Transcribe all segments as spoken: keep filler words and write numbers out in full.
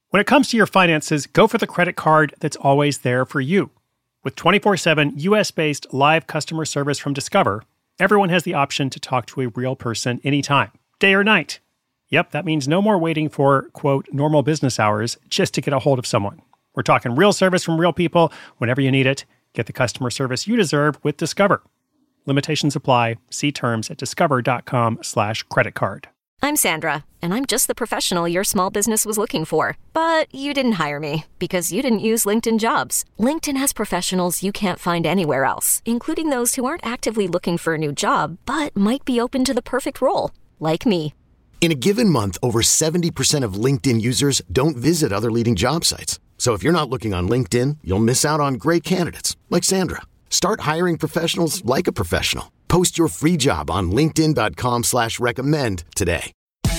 When it comes to your finances, go for the credit card that's always there for you. With twenty-four seven U S-based live customer service from Discover, everyone has the option to talk to a real person anytime, day or night. Yep, that means no more waiting for, quote, normal business hours just to get a hold of someone. We're talking real service from real people whenever you need it. Get the customer service you deserve with Discover. Limitations apply. See terms at discover.com slash credit card. I'm Sandra, and I'm just the professional your small business was looking for. But you didn't hire me because you didn't use LinkedIn Jobs. LinkedIn has professionals you can't find anywhere else, including those who aren't actively looking for a new job, but might be open to the perfect role, like me. In a given month, over seventy percent of LinkedIn users don't visit other leading job sites. So if you're not looking on LinkedIn, you'll miss out on great candidates like Sandra. Start hiring professionals like a professional. Post your free job on linkedin.com slash recommend today.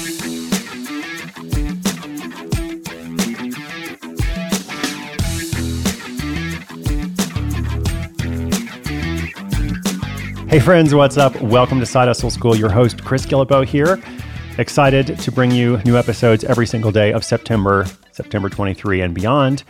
Hey friends, what's up? Welcome to Side Hustle School. Your host, Chris Guillebeau here. Excited to bring you new episodes every single day of September, September twenty-third and beyond.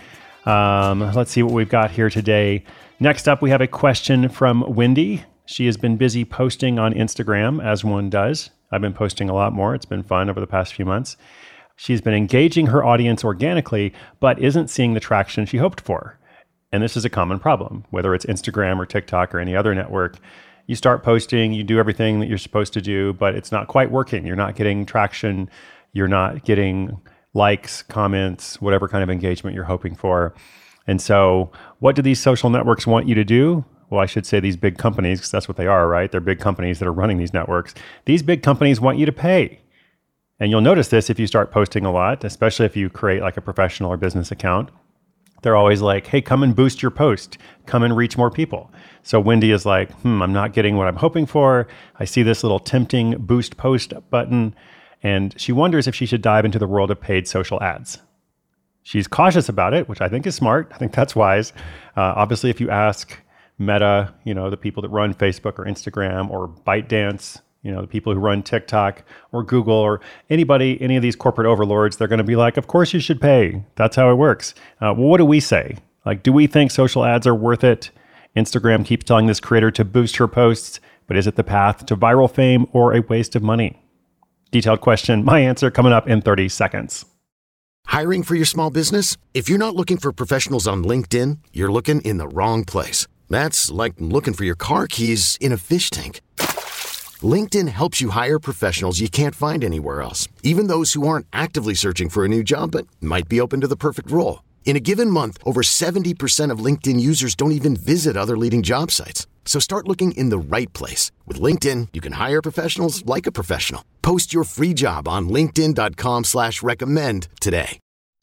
Um, let's see what we've got here today. Next up, we have a question from Wendy. She has been busy posting on Instagram, as one does. I've been posting a lot more. It's been fun over the past few months. She's been engaging her audience organically, but isn't seeing the traction she hoped for. And this is a common problem, whether it's Instagram or TikTok or any other network. You start posting, you do everything that you're supposed to do, but it's not quite working. You're not getting traction. You're not getting likes, comments, whatever kind of engagement you're hoping for. And so what do these social networks want you to do? Well, I should say these big companies, because that's what they are, right? They're big companies that are running these networks. These big companies want you to pay. And you'll notice this if you start posting a lot, especially if you create like a professional or business account. They're always like, hey, come and boost your post. Come and reach more people. So Wendy is like, hmm, I'm not getting what I'm hoping for. I see this little tempting boost post button. And she wonders if she should dive into the world of paid social ads. She's cautious about it, which I think is smart. I think that's wise. Uh, obviously, if you ask Meta, you know, the people that run Facebook or Instagram or ByteDance, you know, the people who run TikTok or Google or anybody, any of these corporate overlords, they're going to be like, of course you should pay. That's how it works. Uh, well, what do we say? Like, do we think social ads are worth it? Instagram keeps telling this creator to boost her posts, but is it the path to viral fame or a waste of money? Detailed question. My answer coming up in thirty seconds. Hiring for your small business? If you're not looking for professionals on LinkedIn, you're looking in the wrong place. That's like looking for your car keys in a fish tank. LinkedIn helps you hire professionals you can't find anywhere else, even those who aren't actively searching for a new job but might be open to the perfect role. In a given month, over seventy percent of LinkedIn users don't even visit other leading job sites. So start looking in the right place. With LinkedIn, you can hire professionals like a professional. Post your free job on linkedin.com slash recommend today.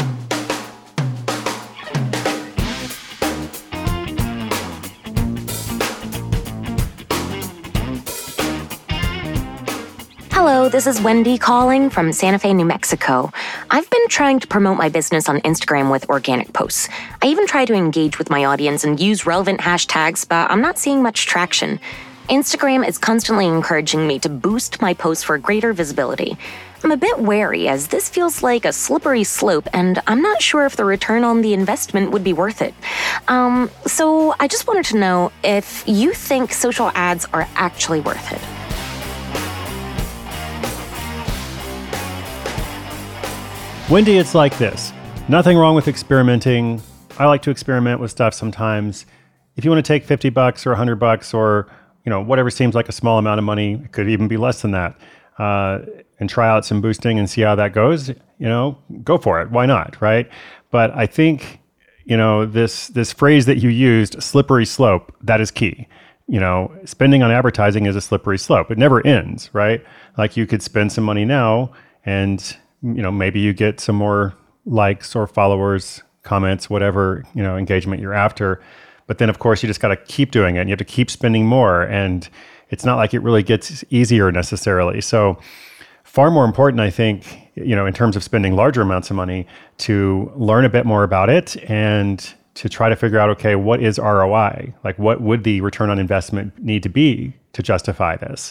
Hello, this is Wendy calling from Santa Fe, New Mexico. I've been trying to promote my business on Instagram with organic posts. I even try to engage with my audience and use relevant hashtags, but I'm not seeing much traction. Instagram is constantly encouraging me to boost my posts for greater visibility. I'm a bit wary as this feels like a slippery slope and I'm not sure if the return on the investment would be worth it. Um, so I just wanted to know if you think social ads are actually worth it. Wendy, it's like this. Nothing wrong with experimenting. I like to experiment with stuff sometimes. If you want to take fifty bucks or one hundred bucks or, you know, whatever seems like a small amount of money, it could even be less than that, uh, and try out some boosting and see how that goes, you know, go for it. Why not, right? But I think, you know, this this phrase that you used, slippery slope, that is key. You know, spending on advertising is a slippery slope. It never ends, right? Like you could spend some money now and, you know, maybe you get some more likes or followers, comments, whatever, you know, engagement you're after. But then, of course, you just got to keep doing it and you have to keep spending more. And it's not like it really gets easier necessarily. So far more important, I think, you know, in terms of spending larger amounts of money, to learn a bit more about it and to try to figure out, okay, what is R O I? Like, what would the return on investment need to be to justify this?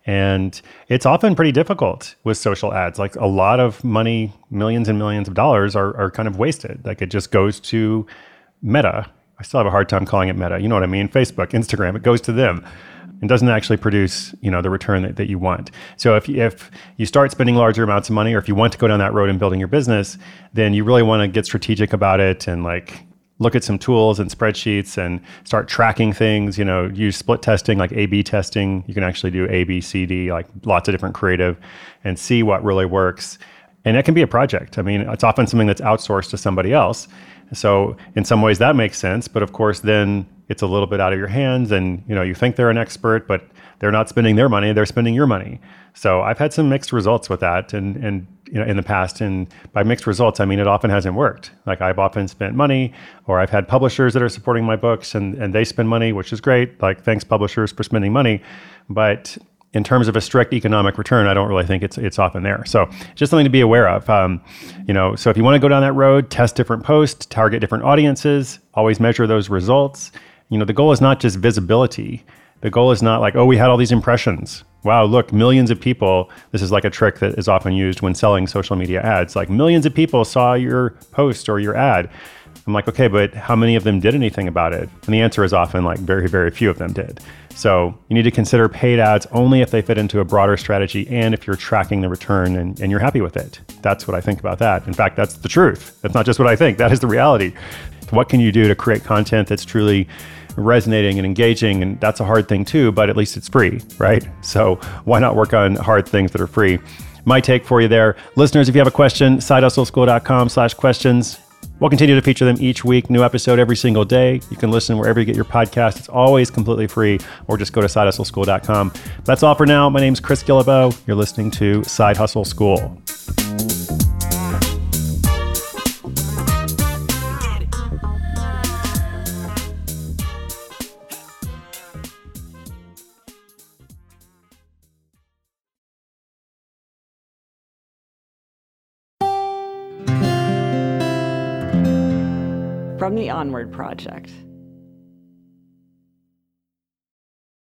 And it's often pretty difficult with social ads. Like a lot of money, millions and millions of dollars are, are kind of wasted. Like it just goes to Meta. I still have a hard time calling it Meta. You know what I mean? Facebook, Instagram, it goes to them. It doesn't actually produce, you know, the return that, that you want. So if, if you start spending larger amounts of money, or if you want to go down that road in building your business, then you really want to get strategic about it and like look at some tools and spreadsheets and start tracking things, you know, use split testing, like A B testing. You can actually do A, B, C, D, like lots of different creative, and see what really works. And that can be a project. I mean, it's often something that's outsourced to somebody else. So in some ways that makes sense, but of course then it's a little bit out of your hands, and you know, you think they're an expert, but they're not spending their money, they're spending your money. So I've had some mixed results with that, and and you know, in the past, and by mixed results, I mean it often hasn't worked. Like I've often spent money, or I've had publishers that are supporting my books and, and they spend money, which is great. Like thanks publishers for spending money. But in terms of a strict economic return, I don't really think it's it's often there. So just something to be aware of. Um, you know, so if you want to go down that road, test different posts, target different audiences, always measure those results. You know, the goal is not just visibility. The goal is not like, oh, we had all these impressions. Wow, look, millions of people. This is like a trick that is often used when selling social media ads. Like millions of people saw your post or your ad. I'm like, okay, but how many of them did anything about it? And the answer is often like very, very few of them did. So you need to consider paid ads only if they fit into a broader strategy and if you're tracking the return and, and you're happy with it. That's what I think about that. In fact, that's the truth. That's not just what I think. That is the reality. What can you do to create content that's truly resonating and engaging? And that's a hard thing too, but at least it's free, right? So why not work on hard things that are free? My take for you there. Listeners, if you have a question, sidehustleschool.com slash questions. We'll continue to feature them each week, new episode every single day. You can listen wherever you get your podcast. It's always completely free, or just go to side hustle school dot com. That's all for now. My name's Chris Guillebeau. You're listening to Side Hustle School. From the Onward Project.